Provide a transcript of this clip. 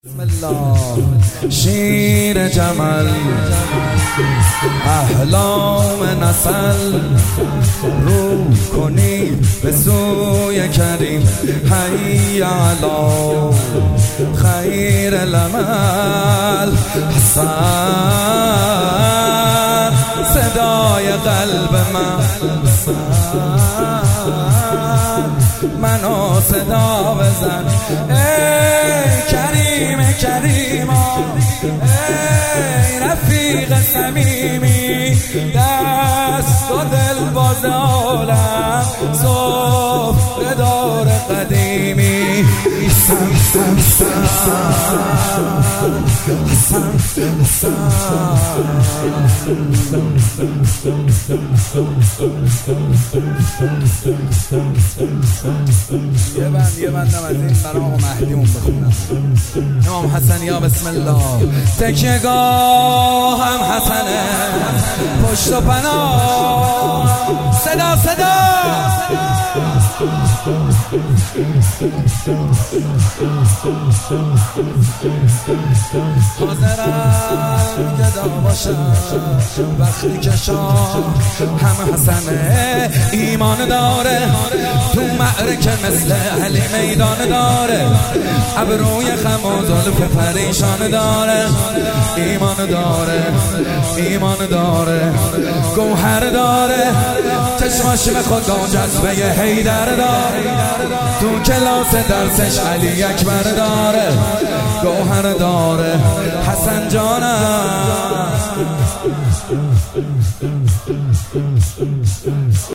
بسم الله شیر جمل احلام نسل رو کنی به سوی کریم حی علی خیر الامل حسن صدای قلب منو صدا بزن ای کریم کریما ای رفیق صمیمی دست و دل باز عالم صبح دار قدیمی یه بندم از این برای آقا مهدیمون بخونم. امام حسن یا بسم الله تکیه‌گاه هم حسنه پشت و پناه صدا حاضرم گدا باشم وقتی که شاه هم حسنه ایمان داره تو معرکه مثل علی میدان داره ابروی خم و زلف پریشان داره ایمان داره گوهر داره چشماش به خدا جذبه حیدر داره تو کلاس درسش علی اکبر داره گوهر داره حسن جانم